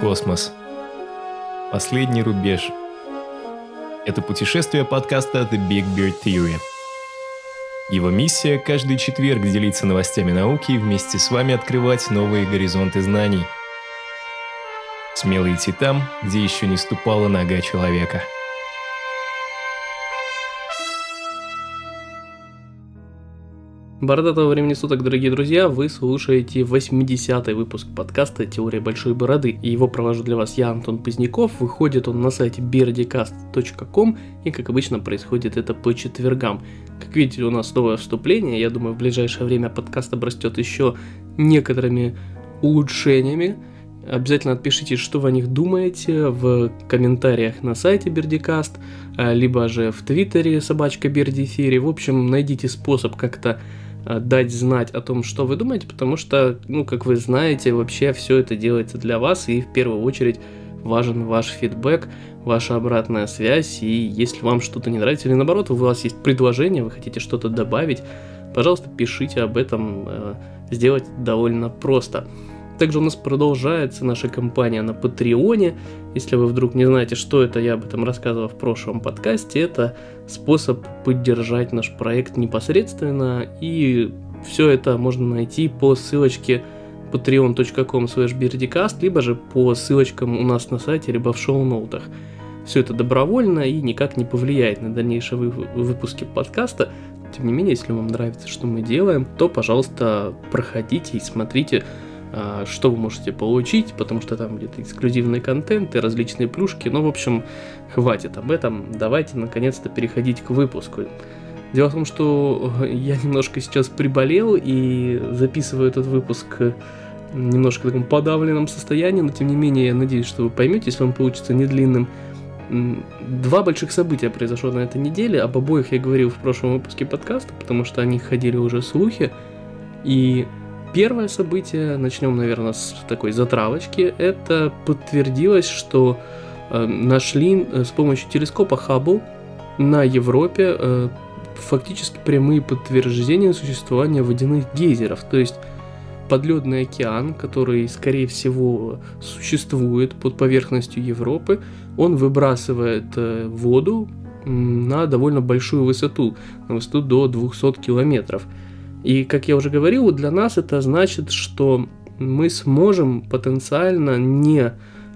Космос. Последний рубеж. Это путешествие подкаста The Big Bird Theory. Его миссия – каждый четверг делиться новостями науки и вместе с вами открывать новые горизонты знаний. Смело идти там, где еще не ступала нога человека. Бородатого времени суток, дорогие друзья, вы слушаете 80-й выпуск подкаста «Теория большой бороды». И его провожу для вас я, Антон Поздняков. Выходит он на сайте birdicast.com, и, как обычно, происходит это по четвергам. Как видите, у нас новое вступление. Я думаю, в ближайшее время подкаст обрастет еще некоторыми улучшениями. Обязательно отпишите, что вы о них думаете в комментариях на сайте Birdicast, либо же в твиттере @BirdTheory. В общем, найдите способ как-то дать знать о том, что вы думаете, потому что, как вы знаете, вообще все это делается для вас, и в первую очередь важен ваш фидбэк, ваша обратная связь, и если вам что-то не нравится, или наоборот, у вас есть предложение, вы хотите что-то добавить, пожалуйста, пишите об этом, сделать довольно просто. Также у нас продолжается наша кампания на Патреоне. Если вы вдруг не знаете, что это, я об этом рассказывал в прошлом подкасте. Это способ поддержать наш проект непосредственно. И все это можно найти по ссылочке patreon.com/birdicast, либо же по ссылочкам у нас на сайте, либо в шоу-ноутах. Все это добровольно и никак не повлияет на дальнейшие выпуски подкаста. Тем не менее, если вам нравится, что мы делаем, то, пожалуйста, проходите и смотрите, что вы можете получить, потому что там где-то эксклюзивный контент и различные плюшки. В общем, хватит об этом. Давайте, наконец-то, переходить к выпуску. Дело в том, что я немножко сейчас приболел и записываю этот выпуск немножко в таком подавленном состоянии, но, тем не менее, я надеюсь, что вы поймете, если он получится недлинным. Два больших события произошло на этой неделе. Об обоих я говорил в прошлом выпуске подкаста, потому что о них ходили уже слухи. И первое событие, начнем, наверное, с такой затравочки, это подтвердилось, что нашли с помощью телескопа Хаббл на Европе фактически прямые подтверждения существования водяных гейзеров, то есть подледный океан, который, скорее всего, существует под поверхностью Европы, он выбрасывает воду на довольно большую высоту, на высоту до 200 километров. И, как я уже говорил, для нас это значит, что мы сможем потенциально, не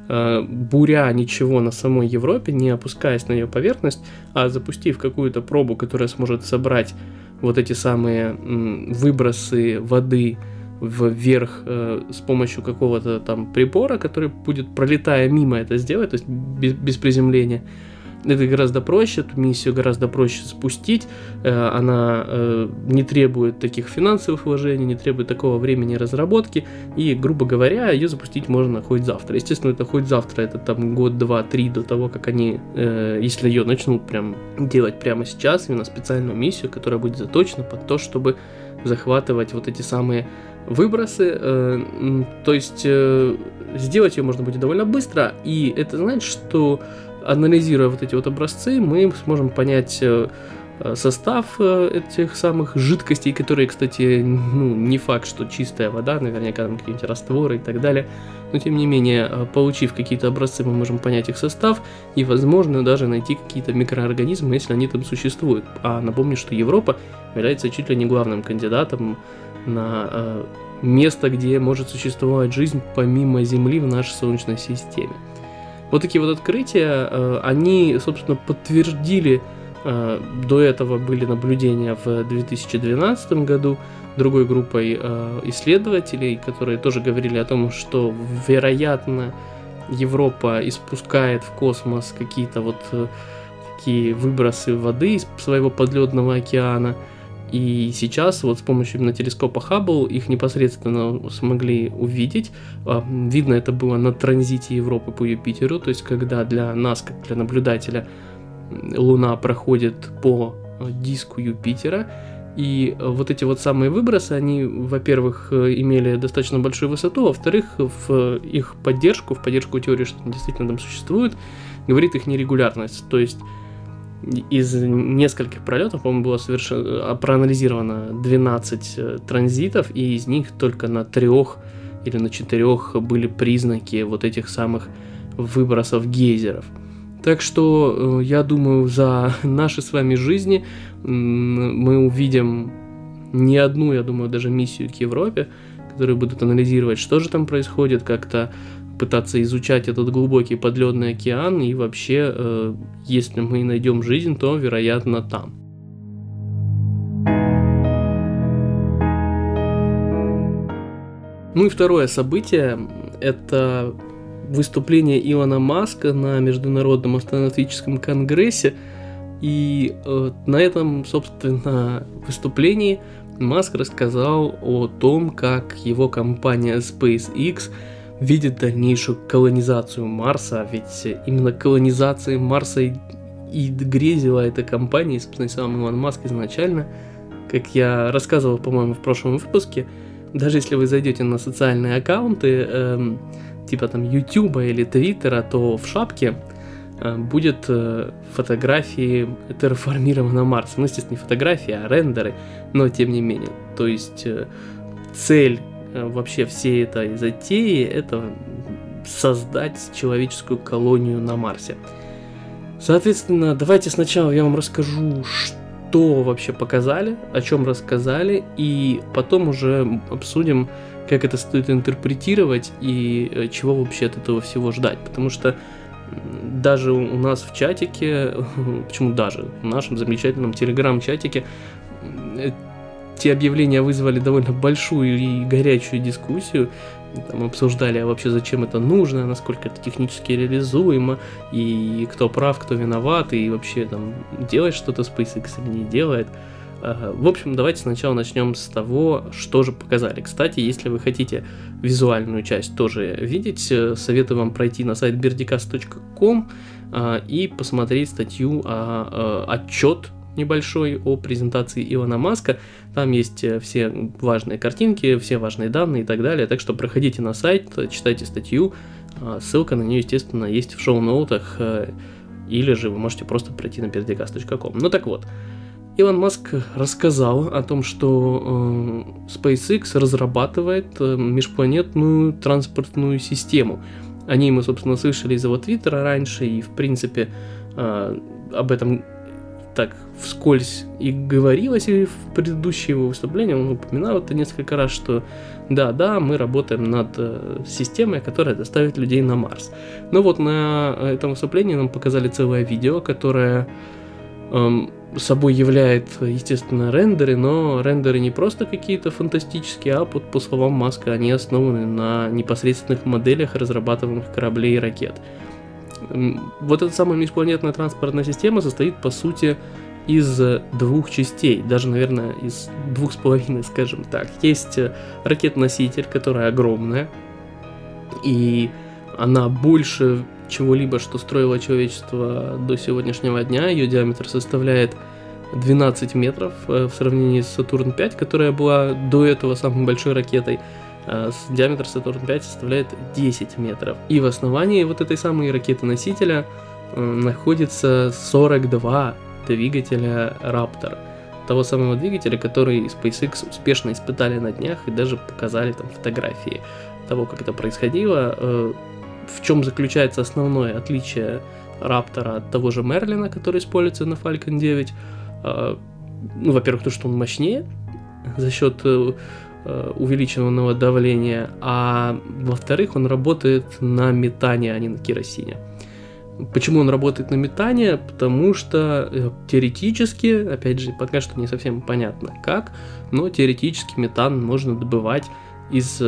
буря ничего на самой Европе, не опускаясь на ее поверхность, а запустив какую-то пробу, которая сможет собрать вот эти самые выбросы воды вверх с помощью какого-то там прибора, который будет, пролетая мимо, это сделать, то есть без приземления. Это гораздо проще, эту миссию гораздо проще спустить, она не требует таких финансовых вложений, не требует такого времени разработки, и, грубо говоря, ее запустить можно хоть завтра. Естественно, это хоть завтра, это там год, 2, 3 до того, как они, если ее начнут прям делать прямо сейчас, именно специальную миссию, которая будет заточена под то, чтобы захватывать вот эти самые выбросы, то есть сделать ее можно будет довольно быстро, и это значит, что, анализируя вот эти вот образцы, мы сможем понять состав этих самых жидкостей, которые, кстати, не факт, что чистая вода, наверняка там какие-нибудь растворы и так далее, но тем не менее, получив какие-то образцы, мы можем понять их состав и, возможно, даже найти какие-то микроорганизмы, если они там существуют. А напомню, что Европа является чуть ли не главным кандидатом на место, где может существовать жизнь помимо Земли в нашей Солнечной системе. Вот такие вот открытия, они, собственно, подтвердили, до этого были наблюдения в 2012 году другой группой исследователей, которые тоже говорили о том, что, вероятно, Европа испускает в космос какие-то вот такие выбросы воды из своего подледного океана. И сейчас вот с помощью именно телескопа Хаббл их непосредственно смогли увидеть. Видно это было на транзите Европы по Юпитеру, то есть когда для нас, как для наблюдателя, Луна проходит по диску Юпитера. И вот эти вот самые выбросы, они, во-первых, имели достаточно большую высоту, а во-вторых, в их поддержку теории, что они действительно там существуют, говорит их нерегулярность. То есть из нескольких пролетов, по-моему, было проанализировано 12 транзитов, и из них только на 3 или на 4 были признаки вот этих самых выбросов гейзеров. Так что я думаю, за наши с вами жизни мы увидим не одну, я думаю, даже миссию к Европе, которые будут анализировать, что же там происходит, как-то пытаться изучать этот глубокий подледный океан, и вообще, если мы найдем жизнь, то, вероятно, там. Ну и второе событие – это выступление Илона Маска на Международном астронавтическом конгрессе, и на этом, собственно, выступлении Маск рассказал о том, как его компания SpaceX видит дальнейшую колонизацию Марса, ведь именно колонизацией Марса и грезила эта компания, собственно, сам Илон Маск изначально. Как я рассказывал, по-моему, в прошлом выпуске, даже если вы зайдете на социальные аккаунты, типа там Ютуба или Твиттера, то в шапке будет фотографии терраформированного Марса. Ну, естественно, не фотографии, а рендеры, но тем не менее. То есть цель вообще всей этой затеи – это создать человеческую колонию на Марсе. Соответственно, давайте сначала я вам расскажу, что вообще показали, о чем рассказали, и потом уже обсудим, как это стоит интерпретировать и чего вообще от этого всего ждать. Потому что даже у нас в чатике, почему даже, в нашем замечательном телеграм-чатике, те объявления вызвали довольно большую и горячую дискуссию. Там обсуждали, а вообще зачем это нужно, насколько это технически реализуемо, и кто прав, кто виноват, и вообще там делает что-то SpaceX или не делает. В общем, давайте сначала начнем с того, что же показали. Кстати, если вы хотите визуальную часть тоже видеть, советую вам пройти на сайт birdicast.com и посмотреть статью, отчет небольшой о презентации Илона Маска. Там есть все важные картинки, все важные данные и так далее. Так что проходите на сайт, читайте статью. Ссылка на нее, естественно, есть в шоу-ноутах, или же вы можете просто пройти на birdicast.com. Ну так вот, Илон Маск рассказал о том, что SpaceX разрабатывает межпланетную транспортную систему. О ней мы, собственно, слышали из его твиттера раньше, и, в принципе, об этом так вскользь и говорилось, и в предыдущие его выступления он упоминал это несколько раз, что да, мы работаем над системой, которая доставит людей на Марс. Но вот на этом выступлении нам показали целое видео, которое собой являет, естественно, рендеры, но рендеры не просто какие-то фантастические, а по словам Маска, они основаны на непосредственных моделях разрабатываемых кораблей и ракет. Вот эта самая межпланетная транспортная система состоит, по сути, из 2 частей, даже, наверное, из 2,5, скажем так. Есть ракета-носитель, которая огромная, и она больше чего-либо, что строило человечество до сегодняшнего дня. Ее диаметр составляет 12 метров в сравнении с Сатурн-5, которая была до этого самой большой ракетой. Диаметр Сатурн-5 составляет 10 метров. И в основании вот этой самой ракеты-носителя находится 42 двигателя Raptor. Того самого двигателя, который SpaceX успешно испытали на днях и даже показали там фотографии того, как это происходило. В чем заключается основное отличие Раптора от того же Мерлина, который используется на Falcon 9? Ну, во-первых, то, что он мощнее за счет увеличенного давления, а во-вторых, он работает на метане, а не на керосине. Почему он работает на метане? Потому что теоретически, опять же, пока что не совсем понятно как, но теоретически метан можно добывать из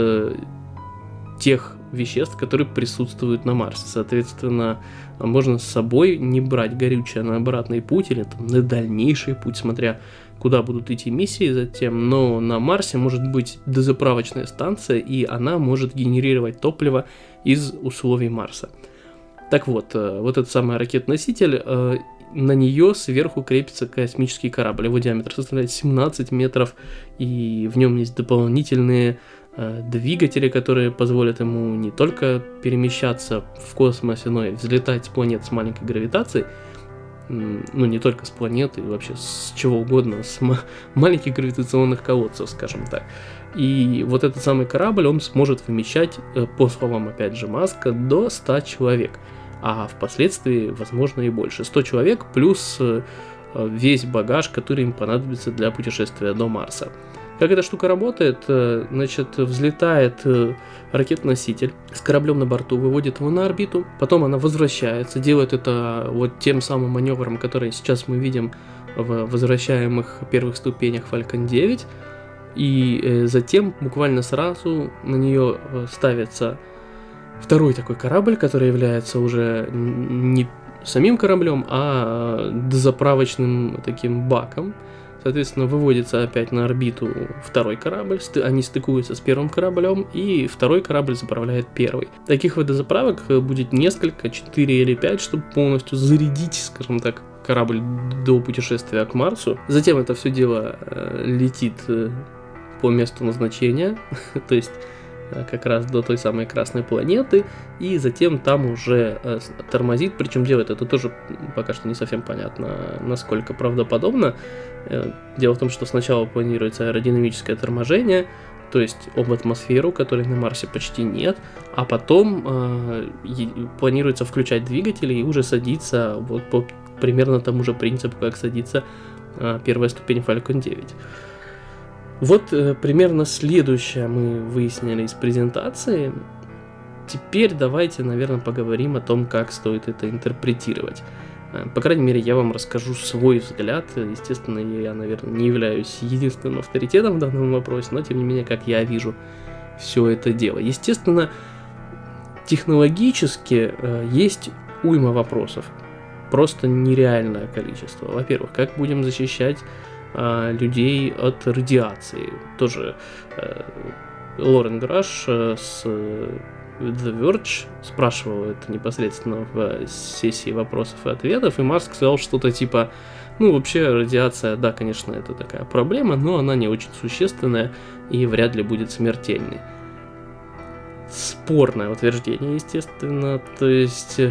тех веществ, которые присутствуют на Марсе. Соответственно, можно с собой не брать горючее на обратный путь или там, на дальнейший путь, смотря куда будут идти миссии затем, но на Марсе может быть дозаправочная станция, и она может генерировать топливо из условий Марса. Так вот, вот этот самый ракет-носитель, на нее сверху крепится космический корабль. Его диаметр составляет 17 метров, и в нем есть дополнительные двигатели, которые позволят ему не только перемещаться в космосе, но и взлетать с планет с маленькой гравитацией. не только с планеты, вообще с чего угодно, с маленьких гравитационных колодцев, скажем так. И вот этот самый корабль, он сможет вмещать, по словам, опять же, Маска, до 100 человек, а впоследствии, возможно, и больше. 100 человек плюс весь багаж, который им понадобится для путешествия до Марса. Как эта штука работает? Значит, взлетает ракета-носитель с кораблем на борту, выводит его на орбиту, потом она возвращается, делает это вот тем самым маневром, который сейчас мы видим в возвращаемых первых ступенях Falcon 9, и затем буквально сразу на нее ставится второй такой корабль, который является уже не самим кораблем, а дозаправочным таким баком. Соответственно, выводится опять на орбиту второй корабль, они стыкуются с первым кораблем, и второй корабль заправляет первый. Таких вот дозаправок будет несколько, 4 или 5, чтобы полностью зарядить, скажем так, корабль до путешествия к Марсу. Затем это все дело летит по месту назначения, то есть как раз до той самой красной планеты, и затем там уже тормозит, причем делает это тоже пока что не совсем понятно, насколько правдоподобно. Дело в том, что сначала планируется аэродинамическое торможение, то есть об атмосферу, которой на Марсе почти нет, а потом планируется включать двигатели и уже садиться вот по примерно тому же принципу, как садится первая ступень Falcon 9. Вот примерно следующее мы выяснили из презентации. Теперь давайте, наверное, поговорим о том, как стоит это интерпретировать. По крайней мере, я вам расскажу свой взгляд. Естественно, я, наверное, не являюсь единственным авторитетом в данном вопросе, но, тем не менее, как я вижу все это дело. Естественно, технологически есть уйма вопросов. Просто нереальное количество. Во-первых, как будем защищать людей от радиации. Тоже Лорен Граш с The Verge спрашивал это непосредственно в сессии вопросов и ответов, и Маск сказал что-то типа, вообще радиация, да, конечно, это такая проблема, но она не очень существенная и вряд ли будет смертельной. Спорное утверждение, естественно, то есть...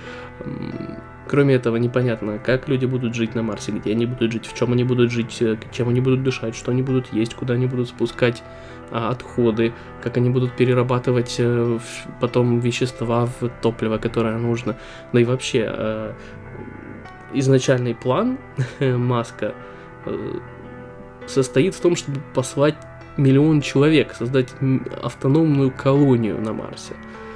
Кроме этого, непонятно, как люди будут жить на Марсе, где они будут жить, в чем они будут жить, чем они будут дышать, что они будут есть, куда они будут спускать отходы, как они будут перерабатывать потом вещества в топливо, которое нужно. Да и вообще, изначальный план Маска состоит в том, чтобы послать 1 миллион человек, создать автономную колонию на Марсе.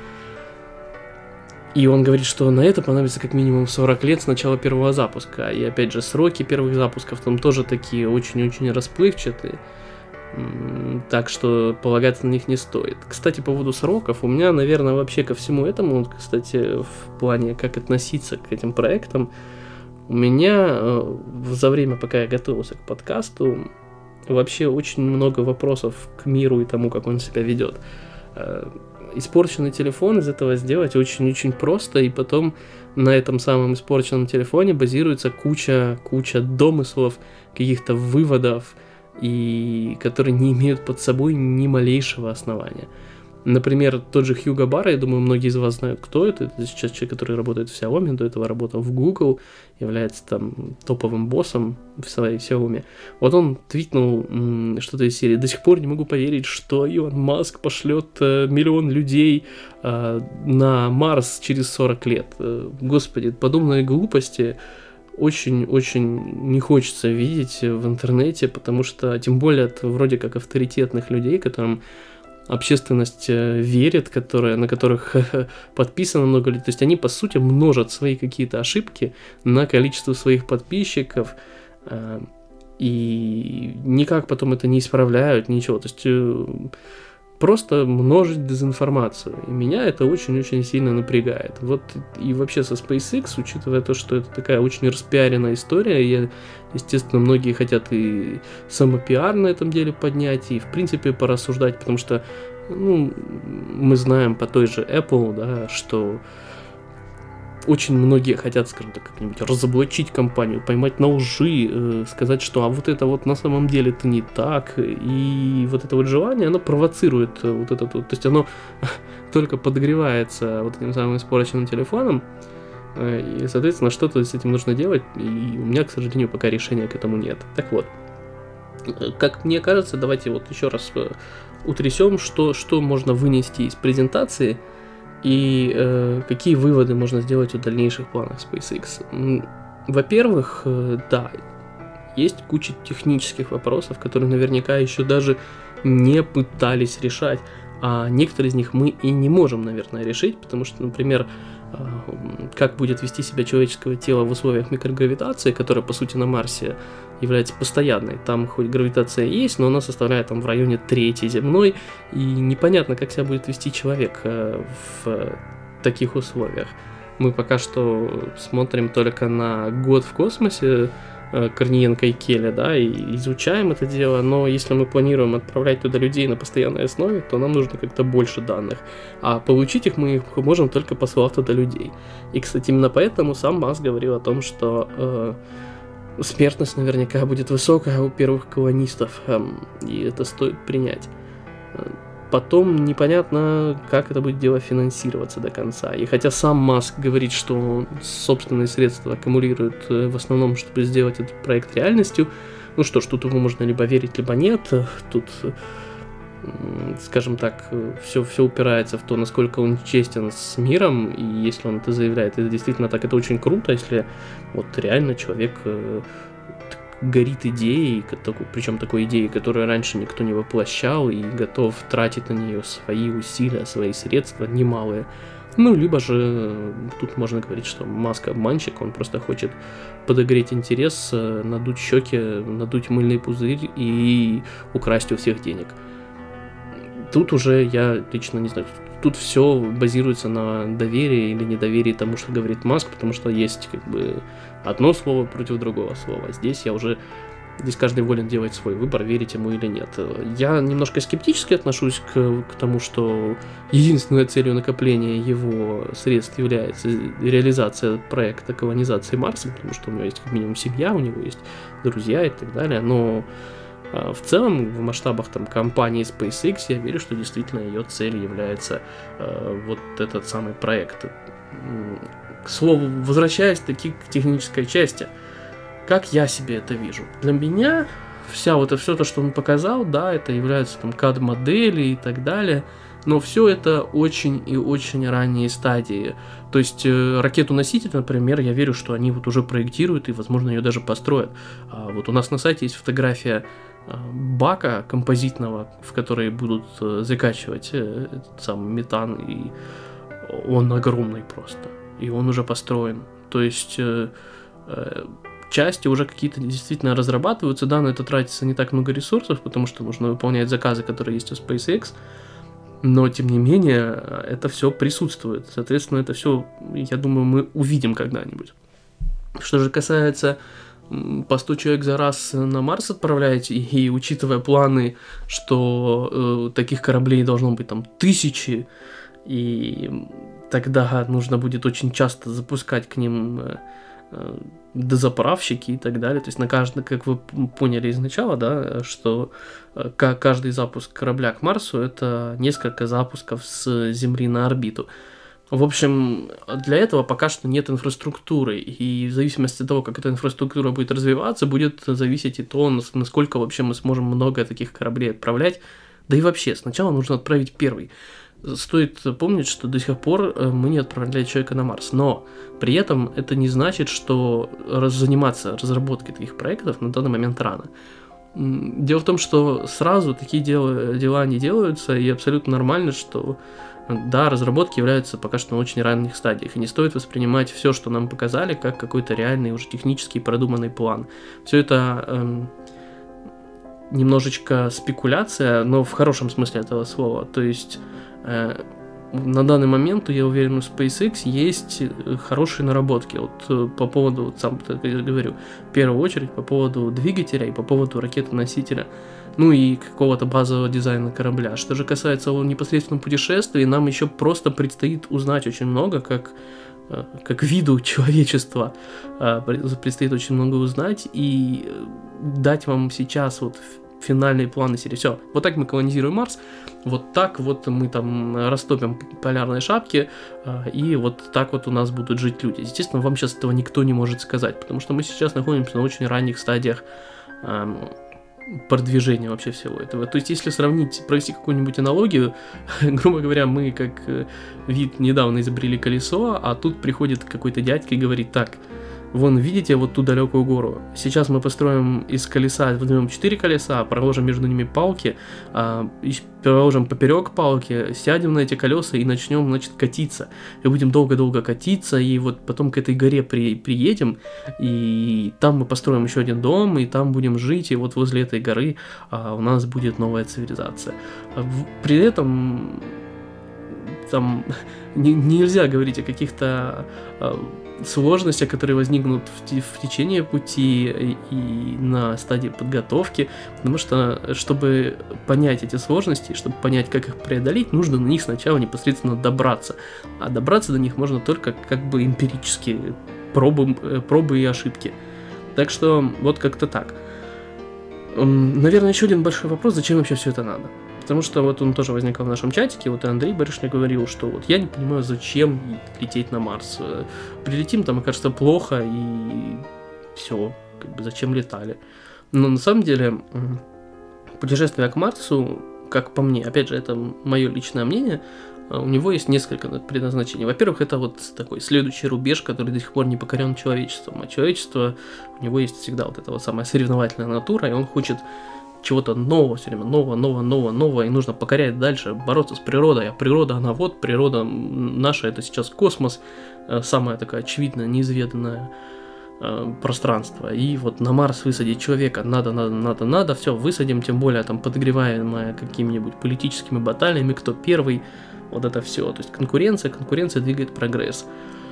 И он говорит, что на это понадобится как минимум 40 лет с начала первого запуска. И опять же, сроки первых запусков там тоже такие очень-очень расплывчатые. Так что полагаться на них не стоит. Кстати, по поводу сроков, у меня, наверное, вообще ко всему этому, кстати, в плане, как относиться к этим проектам, у меня за время, пока я готовился к подкасту, вообще очень много вопросов к миру и тому, как он себя ведет. Испорченный телефон из этого сделать очень-очень просто, и потом на этом самом испорченном телефоне базируется куча домыслов, каких-то выводов, и которые не имеют под собой ни малейшего основания. Например, тот же Хьюго Барра, я думаю, многие из вас знают, кто это. Это сейчас человек, который работает в Xiaomi, до этого работал в Google, является там топовым боссом в своей Xiaomi. Вот он твитнул что-то из серии: «До сих пор не могу поверить, что Илон Маск пошлет 1 миллион людей на Марс через 40 лет. Господи, подобные глупости очень-очень не хочется видеть в интернете, потому что, тем более, от вроде как авторитетных людей, которым общественность верит, на которых подписано много людей. То есть они, по сути, множат свои какие-то ошибки на количество своих подписчиков и никак потом это не исправляют, ничего. То есть просто множить дезинформацию. И меня это очень-очень сильно напрягает. Вот и вообще со SpaceX, учитывая то, что это такая очень распиаренная история, естественно, многие хотят и самопиар на этом деле поднять, и в принципе порассуждать, потому что мы знаем по той же Apple, да, что очень многие хотят, скажем так, как-нибудь разоблачить компанию, поймать на лжи, сказать, что вот это вот на самом деле это не так, и вот это вот желание, оно провоцирует вот это вот, то есть оно только подогревается вот этим самым испорченным телефоном, И, соответственно, что-то с этим нужно делать, и у меня, к сожалению, пока решения к этому нет. Так вот, как мне кажется, давайте вот еще раз утрясем, что можно вынести из презентации и какие выводы можно сделать о дальнейших планах SpaceX. Во-первых, да, есть куча технических вопросов, которые наверняка еще даже не пытались решать, а некоторые из них мы и не можем, наверное, решить, потому что, например, как будет вести себя человеческое тело в условиях микрогравитации, которая, по сути, на Марсе является постоянной. Там хоть гравитация есть, но она составляет там в районе трети земной, и непонятно, как себя будет вести человек в таких условиях. Мы пока что смотрим только на год в космосе Корниенко и Келя, да, и изучаем это дело, но если мы планируем отправлять туда людей на постоянной основе, то нам нужно как-то больше данных, а получить их мы можем только послав туда людей. И, кстати, именно поэтому сам Маск говорил о том, что смертность наверняка будет высокая у первых колонистов, и это стоит принять. Потом непонятно, как это будет дело финансироваться до конца. И хотя сам Маск говорит, что он собственные средства аккумулирует в основном, чтобы сделать этот проект реальностью, ну что ж, тут ему можно либо верить, либо нет. Тут, скажем так, все упирается в то, насколько он честен с миром. И если он это заявляет, это действительно так, это очень круто, если вот реально человек горит идеей, причем такой идеей, которую раньше никто не воплощал, и готов тратить на нее свои усилия, свои средства немалые. Ну, либо же тут можно говорить, что Маск обманщик, он просто хочет подогреть интерес, надуть щеки, надуть мыльный пузырь и украсть у всех денег. Тут уже я лично не знаю, тут все базируется на доверии или недоверии тому, что говорит Маск, потому что есть как бы одно слово против другого слова. Здесь каждый волен делать свой выбор, верить ему или нет. Я немножко скептически отношусь к тому, что единственной целью накопления его средств является реализация проекта колонизации Марса, потому что у него есть как минимум семья, у него есть друзья и так далее, но в целом, в масштабах там компании SpaceX, я верю, что действительно ее целью является вот этот самый проект. К слову, возвращаясь таки к технической части, как я себе это вижу? Для меня все то, что он показал, да, это являются там CAD-модели и так далее, но все это очень и очень ранние стадии. То есть ракету-носитель, например, я верю, что они вот уже проектируют и, возможно, ее даже построят. Вот у нас на сайте есть фотография бака композитного, в который будут закачивать этот самый метан, и он огромный просто, и он уже построен. То есть части уже какие-то действительно разрабатываются, да, на это тратится не так много ресурсов, потому что нужно выполнять заказы, которые есть у SpaceX, но тем не менее это все присутствует. Соответственно, это все, я думаю, мы увидим когда-нибудь. Что же касается по 100 человек за раз на Марс отправлять, и учитывая планы, что таких кораблей должно быть там 1000, и тогда нужно будет очень часто запускать к ним дозаправщики и так далее. То есть на каждый, как вы поняли изначально, да, что каждый запуск корабля к Марсу — это несколько запусков с Земли на орбиту. В общем, для этого пока что нет инфраструктуры, и в зависимости от того, как эта инфраструктура будет развиваться, будет зависеть и то, насколько вообще мы сможем много таких кораблей отправлять. Да и вообще, сначала нужно отправить первый. Стоит помнить, что до сих пор мы не отправляли человека на Марс, но при этом это не значит, что заниматься разработкой таких проектов на данный момент рано. Дело в том, что сразу такие дела не делаются, и абсолютно нормально, что да, разработки являются пока что на очень ранних стадиях, и не стоит воспринимать все, что нам показали, как какой-то реальный, уже технически продуманный план. Все это немножечко спекуляция, но в хорошем смысле этого слова. То есть на данный момент, я уверен, у SpaceX есть хорошие наработки. Вот по поводу, сам я говорю, в первую очередь по поводу двигателя и по поводу ракеты-носителя, ну и какого-то базового дизайна корабля. Что же касается непосредственно путешествий, нам еще просто предстоит узнать очень много, как виду человечества предстоит очень много узнать, и дать вам сейчас вот финальные планы серии. Все, вот так мы колонизируем Марс, вот так вот мы там растопим полярные шапки, и вот так вот у нас будут жить люди. Естественно, вам сейчас этого никто не может сказать, потому что мы сейчас находимся на очень ранних стадиях продвижения вообще всего этого. То есть, если сравнить, провести какую-нибудь аналогию, грубо говоря, мы как вид недавно изобрели колесо, а тут приходит какой-то дядька и говорит: так, вон, видите вот ту далекую гору? Сейчас мы построим из колеса, возьмем 4 колеса, проложим между ними палки, проложим поперек палки, сядем на эти колеса и начнем, значит, катиться. И будем долго-долго катиться, и вот потом к этой горе приедем, и там мы построим еще один дом, и там будем жить, и вот возле этой горы у нас будет новая цивилизация. При этом там нельзя говорить о каких-то сложностях, которые возникнут в течение пути и на стадии подготовки, потому что, чтобы понять эти сложности, чтобы понять, как их преодолеть, нужно на них сначала непосредственно добраться. А добраться до них можно только как бы эмпирически, пробы и ошибки. Так что вот как-то так. Наверное, еще один большой вопрос: зачем вообще все это надо? Потому что вот он тоже возникал в нашем чатике, вот и Андрей Барышня говорил, что вот я не понимаю, зачем лететь на Марс. Прилетим, там окажется плохо, и все, как бы зачем летали. Но на самом деле путешествие к Марсу, как по мне, опять же, это мое личное мнение, у него есть несколько предназначений. Во-первых, это вот такой следующий рубеж, который до сих пор не покорен человечеством. А человечество, у него есть всегда вот эта вот самая соревновательная натура, и он хочет чего-то нового, все время нового, и нужно покорять дальше, бороться с природой, а природа, она вот, природа наша, это сейчас космос, самое такое очевидное, неизведанное пространство, и вот на Марс высадить человека надо, все, высадим, тем более там подогреваемое какими-нибудь политическими баталиями, кто первый, вот это все, то есть конкуренция двигает прогресс.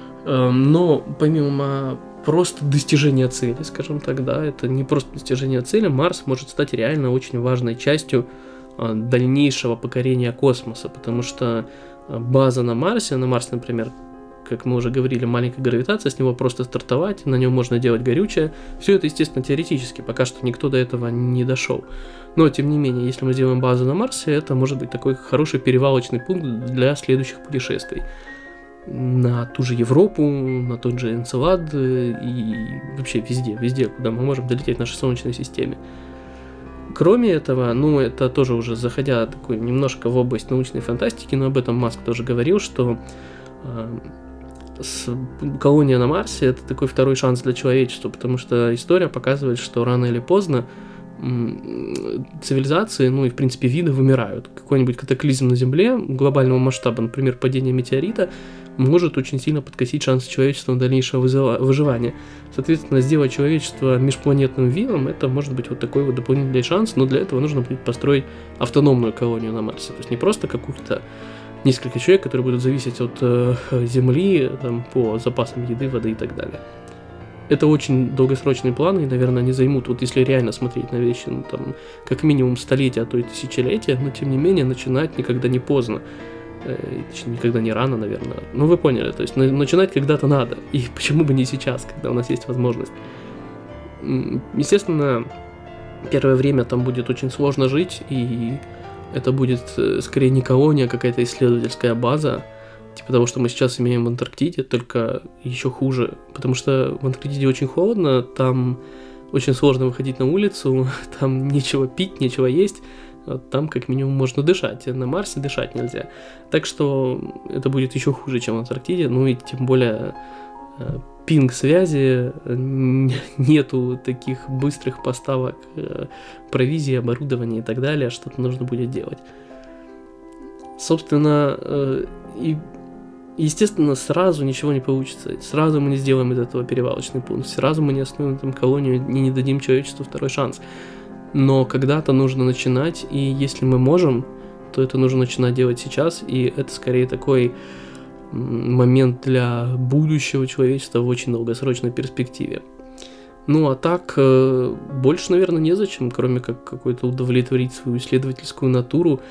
Но помимо просто достижения цели, скажем так, да, это не просто достижение цели, Марс может стать реально очень важной частью дальнейшего покорения космоса, потому что база на Марсе, например, как мы уже говорили, маленькая гравитация, с него просто стартовать, на нем можно делать горючее, все это, естественно, теоретически, пока что никто до этого не дошел. Но, тем не менее, если мы сделаем базу на Марсе, это может быть такой хороший перевалочный пункт для следующих путешествий. На ту же Европу, на тот же Энцелад и вообще везде, куда мы можем долететь в нашей Солнечной системе. Кроме этого, это тоже уже заходя такой немножко в область научной фантастики, но об этом Маск тоже говорил, что колония на Марсе — это такой второй шанс для человечества, потому что история показывает, что рано или поздно цивилизации, и в принципе виды вымирают. Какой-нибудь катаклизм на Земле глобального масштаба, например, падение метеорита, может очень сильно подкосить шансы человечества на дальнейшее выживание. Соответственно, сделать человечество межпланетным видом — это может быть вот такой вот дополнительный шанс, но для этого нужно будет построить автономную колонию на Марсе. То есть не просто какую-то несколько человек, которые будут зависеть от Земли там, по запасам еды, воды и так далее. Это очень долгосрочные планы, и, наверное, они займут, вот если реально смотреть на вещи, там, как минимум столетия, а то и тысячелетия, но, тем не менее, начинать никогда не поздно. Точнее, никогда не рано, наверное. Вы поняли, то есть начинать когда-то надо, и почему бы не сейчас, когда у нас есть возможность. Естественно, первое время там будет очень сложно жить, и это будет скорее не колония, а какая-то исследовательская база, типа того, что мы сейчас имеем в Антарктиде, только еще хуже, потому что в Антарктиде очень холодно, там очень сложно выходить на улицу, там нечего пить, нечего есть, там как минимум можно дышать, на Марсе дышать нельзя. Так что это будет еще хуже, чем в Антарктиде, и тем более пинг-связи, нету таких быстрых поставок провизии, оборудования и так далее, что-то нужно будет делать. Собственно, естественно, сразу ничего не получится, сразу мы не сделаем из этого перевалочный пункт, сразу мы не основим там колонию и не дадим человечеству второй шанс. Но когда-то нужно начинать, и если мы можем, то это нужно начинать делать сейчас, и это скорее такой момент для будущего человечества в очень долгосрочной перспективе. А так, больше, наверное, незачем, кроме как какой-то удовлетворить свою исследовательскую натуру,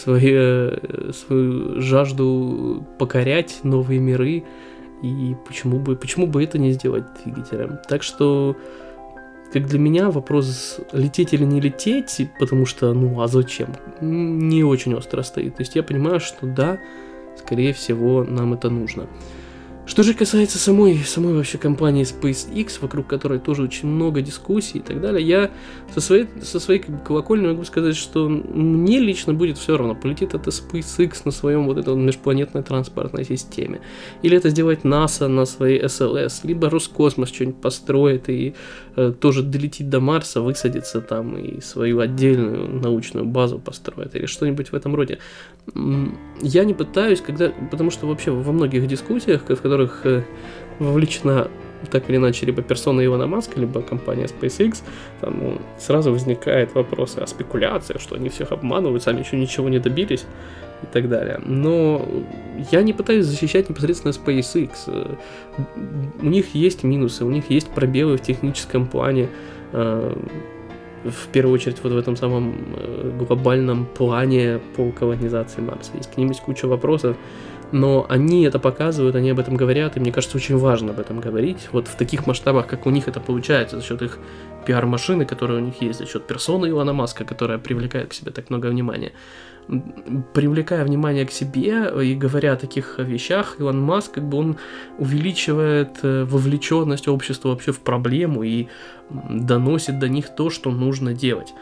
свою жажду покорять новые миры, и почему бы это не сделать двигателем. Так что как для меня вопрос лететь или не лететь, потому что, а зачем, не очень остро стоит. То есть я понимаю, что да, скорее всего, нам это нужно. Что же касается самой вообще компании SpaceX, вокруг которой тоже очень много дискуссий и так далее, я со своей колокольни могу сказать, что мне лично будет все равно, полетит это SpaceX на своем вот этой межпланетной транспортной системе, или это сделает NASA на своей SLS, либо Роскосмос что-нибудь построит и тоже долетит до Марса, высадится там и свою отдельную научную базу построит, или что-нибудь в этом роде. Я не пытаюсь, потому что вообще во многих дискуссиях, в которых вовлечена так или иначе либо персона Илона Маска, либо компания SpaceX, там сразу возникает вопрос о спекуляциях, что они всех обманывают, сами еще ничего не добились и так далее. Но я не пытаюсь защищать непосредственно SpaceX. У них есть минусы, у них есть пробелы в техническом плане, в первую очередь вот в этом самом глобальном плане по колонизации Марса. К ним есть куча вопросов, но они это показывают, они об этом говорят, и мне кажется, очень важно об этом говорить, вот в таких масштабах, как у них это получается, за счет их пиар-машины, которая у них есть, за счет персоны Илона Маска, которая привлекает к себе так много внимания. Привлекая внимание к себе и говоря о таких вещах, Илон Маск, он увеличивает вовлеченность общества вообще в проблему и доносит до них то, что нужно делать.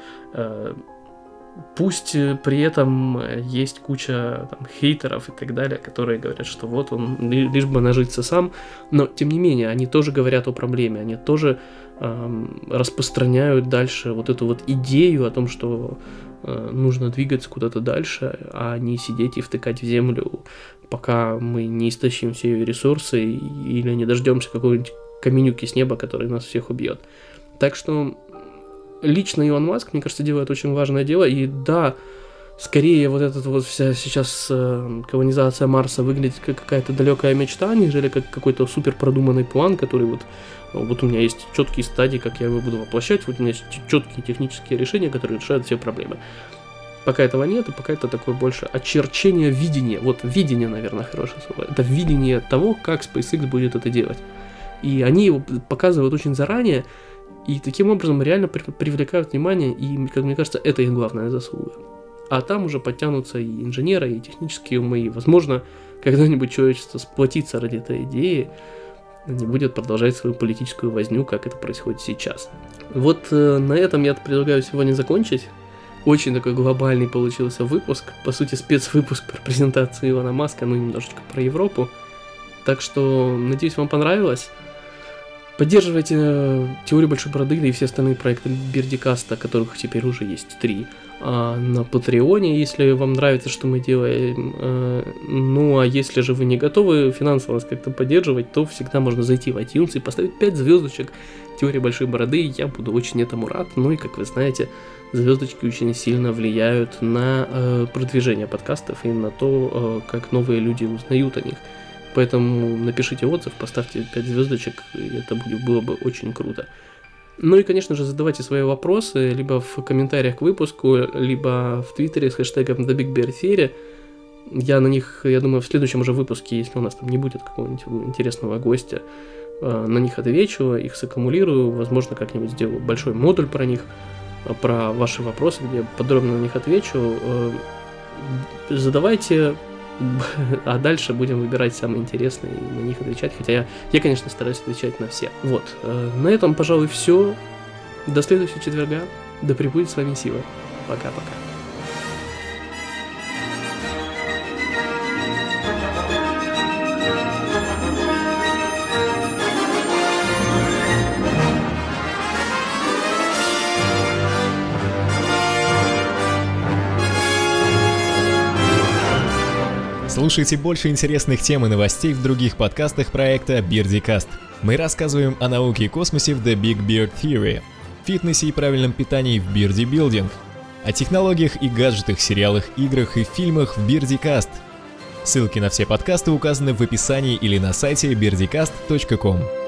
Пусть при этом есть куча хейтеров и так далее, которые говорят, что вот он лишь бы нажиться сам, но тем не менее они тоже говорят о проблеме, они тоже распространяют дальше вот эту вот идею о том, что нужно двигаться куда-то дальше, а не сидеть и втыкать в землю, пока мы не истощим все ее ресурсы или не дождемся какой-нибудь каменюки с неба, который нас всех убьет. Так что лично Илон Маск, мне кажется, делает очень важное дело, и да, скорее вот эта вот вся сейчас колонизация Марса выглядит как какая-то далекая мечта, нежели как какой-то супер продуманный план, который вот у меня есть четкие стадии, как я его буду воплощать, вот у меня есть четкие технические решения, которые решают все проблемы. Пока этого нет, и пока это такое больше очерчение видения, вот видение, наверное, хорошее слово, это видение того, как SpaceX будет это делать. И они его показывают очень заранее, и таким образом реально привлекают внимание, и, как мне кажется, это их главная заслуга. А там уже подтянутся и инженеры, и технические умы, и, возможно, когда-нибудь человечество сплотится ради этой идеи, не будет продолжать свою политическую возню, как это происходит сейчас. Вот на этом я предлагаю сегодня закончить. Очень такой глобальный получился выпуск, по сути спецвыпуск про презентацию Илона Маска, немножечко про Европу. Так что, надеюсь, вам понравилось. Поддерживайте Теорию Большой Бороды и все остальные проекты Бердикаста, которых теперь уже есть 3. На Патреоне, если вам нравится, что мы делаем. А если же вы не готовы финансово нас как-то поддерживать, то всегда можно зайти в iTunes и поставить 5 звездочек Теории Большой Бороды. Я буду очень этому рад. И, как вы знаете, звездочки очень сильно влияют на продвижение подкастов и на то, как новые люди узнают о них. Поэтому напишите отзыв, поставьте 5 звездочек, и это было бы очень круто. И, конечно же, задавайте свои вопросы либо в комментариях к выпуску, либо в Твиттере с хэштегом TheBigBearTheory. Я на них, я думаю, в следующем уже выпуске, если у нас там не будет какого-нибудь интересного гостя, на них отвечу, их саккумулирую, возможно, как-нибудь сделаю большой модуль про них, про ваши вопросы, где подробно на них отвечу. Задавайте, а дальше будем выбирать самые интересные и на них отвечать, хотя я, конечно, стараюсь отвечать на все. Вот, на этом, пожалуй, все. До следующего четверга. Да пребудет с вами сила. Пока-пока. Слушайте больше интересных тем и новостей в других подкастах проекта Бердикаст. Мы рассказываем о науке и космосе в The Big Beard Theory, фитнесе и правильном питании в Бердибилдинг, о технологиях и гаджетах, сериалах, играх и фильмах в Бердикаст. Ссылки на все подкасты указаны в описании или на сайте berdicast.com.